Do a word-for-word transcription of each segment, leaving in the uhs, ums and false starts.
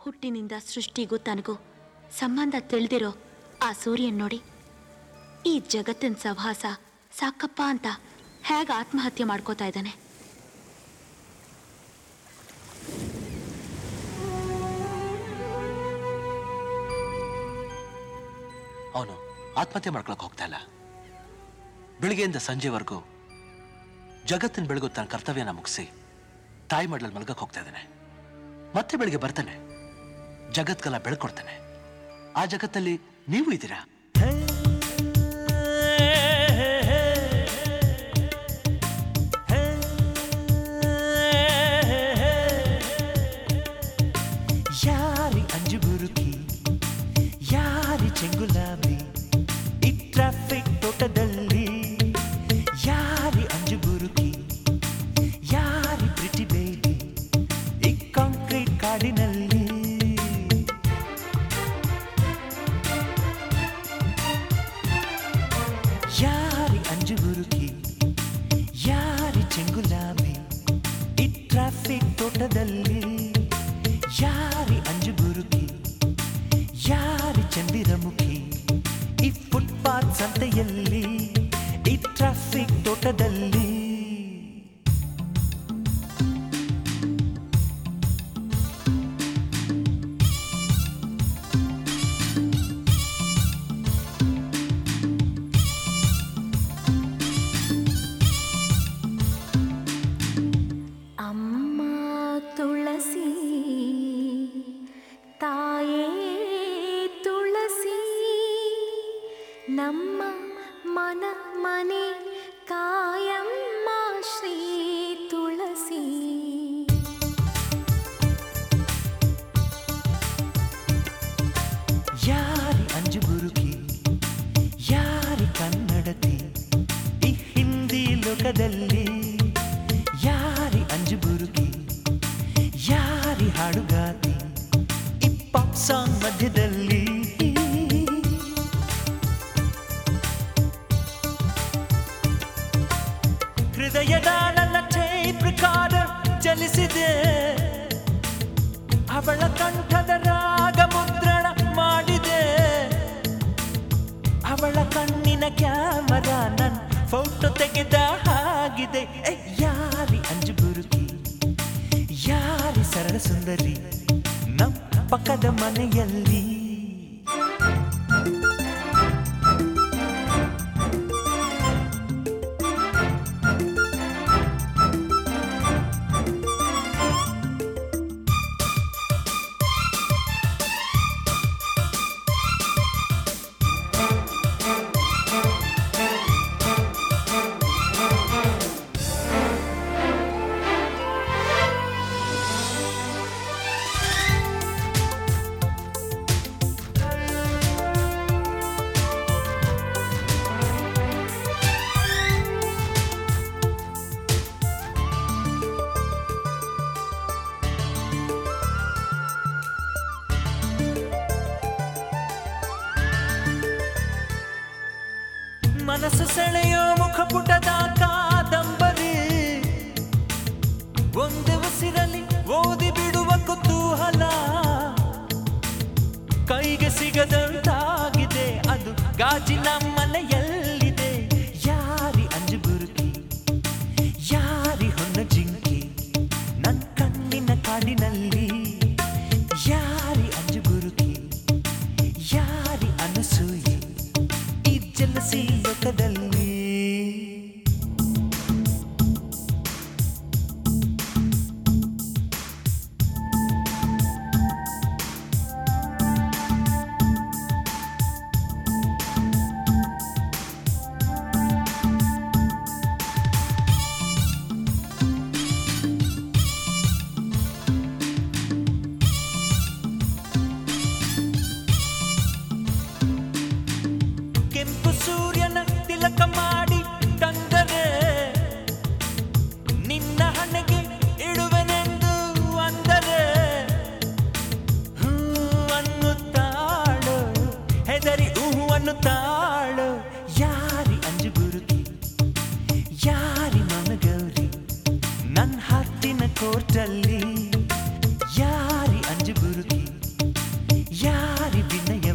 ಹುಟ್ಟಿನಿಂದ ಸೃಷ್ಟಿಗೂ ತನಗೂ ಸಂಬಂಧ ತಿಳಿದಿರೋ ಆ ಸೂರ್ಯನ್ ನೋಡಿ ಈ ಜಗತ್ತಿನ ಸಹವಾಸ ಸಾಕಪ್ಪ ಅಂತ ಹೇಗೆ ಆತ್ಮಹತ್ಯೆ ಮಾಡ್ಕೋತಾ ಇದ್ದಾನೆ. ಅವನು ಆತ್ಮಹತ್ಯೆ ಮಾಡ್ಕೊಳಕ್ ಹೋಗ್ತಾ ಇಲ್ಲ. ಬೆಳಿಗ್ಗೆಯಿಂದ ಸಂಜೆವರೆಗೂ ಜಗತ್ತಿನ ಬೆಳಗು ತನ್ನ ಕರ್ತವ್ಯನ ಮುಗಿಸಿ ತಾಯಿ ಮಡ್ಲಲ್ಲಿ ಮಲ್ಗಕ್ಕೆ ಹೋಗ್ತಾ ಇದ್ದಾನೆ. ಮತ್ತೆ ಬೆಳಿಗ್ಗೆ ಬರ್ತಾನೆ, ಜಗತ್ಗೆಲ್ಲ ಬೆಳ್ಕೊಡ್ತಾನೆ. ಆ ಜಗತ್ತಲ್ಲಿ ನೀವು ಇದ್ದೀರಾ. ಯಾರಿ ಅಂಜು ಬುರುಕಿ, ಯಾರಿ ಚೆಂಗುಲಾಬಿ ಈ ಟ್ರಾಫಿಕ್ ತೋಟದಲ್ಲಿ, ಯಾರಿ ಅಂಜು ಬುರುಕಿ, ಯಾರಿ ಪ್ರಿಟಿ ಬೇಬಿ ಈ ಕಾಂಕ್ರೀಟ್ ಕಾಡಿನಲ್ಲಿ. ಯಾರಿ ಅಂಜು ಬುರುಕಿ, ಯಾರಿ ಚೆಂಗುಲಾಬಿ ಈ ಟ್ರಾಫಿಕ್ ತೋಟದಲ್ಲಿ, ಯಾರಿ ಅಂಜು ಬುರುಕಿ, ಯಾರಿ ಚಂದಿರಮುಖಿ ಈ ಫುಟ್ಪಾತ್ ಸಂತೆಯಲ್ಲಿ, ಈ ಟ್ರಾಫಿಕ್ ತೋಟದಲ್ಲಿ. ಅಮ್ಮ ತುಳಸಿ, ತಾಯೇ ತುಳಸಿ, ನಮ್ಮ ಮನ ಮನೆ ಕಾಯಮ್ಮ ಶ್ರೀ ತುಳಸಿ. ಯಾರಿ ಅಂಜು ಬುರುಕಿ, ಯಾರಿ ಕನ್ನಡತಿ ಈ ಹಿಂದಿ ಲೋಕದಲ್ಲಿ, ಯಾರಿ ಅಂಜು ಬುರುಕಿ, ಯಾರಿ ಹಾಡುಗಾತಿ ಈ ಪಾಪ್ ಸಾಂಗ್ ಮಧ್ಯದಲ್ಲಿ. ಹೃದಯದ ನನ್ನ ಟೇಪ್ ರೆಕಾರ್ಡರ್ ಚಲಿಸಿದೆ, ಅವಳ ಕಂಠದ ರಾಗ ಮುದ್ರಣ ಮಾಡಿದೆ, ಅವಳ ಕಣ್ಣಿನ ಕ್ಯಾಮರಾ ನನ್ ಫೋಟೋ ತೆಗೆದ ಹಾಗಿದೆ. ಯಾರಿ ಅಂಜು ಬುರುಕಿ, ಯಾರಿ ಸರಳ ಸುಂದರಿ ನಮ್ ಪಕ್ಕದ ಮನೆಯಲ್ಲಿ. ಮನಸ್ಸು ಸೆಳೆಯೋ ಮುಖಪುಟದ ಕಾದಂಬರಿ, ಒಂದು ಉಸಿರಲ್ಲಿ ಓದಿ ಬಿಡುವ ಕುತೂಹಲ, ಕೈಗೆ ಸಿಗದಂತಾಗಿದೆ ಅದು ಗಾಜಿನ ಮನೆಯಲ್ಲಿದೆ. ಯಾರಿ ಅಂಜು ಬುರುಕಿ, ಯಾರಿ ಹೊನ್ನ ಜಿಂಕಿ ನನ್ನ ಕಣ್ಣಿನ ಕಾಡಿನಲ್ಲಿ, ಯಾರಿ ಅಂಜು ಬುರುಕಿ, ಯಾರಿ ಅನಸೂಯೆ ಈ ಜಲಸಿ ಲೋಕದಲ್ಲಿ.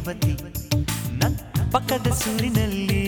ಯುವತಿ ನ ಪಕ್ಕದ ಸೂರಿನಲ್ಲಿ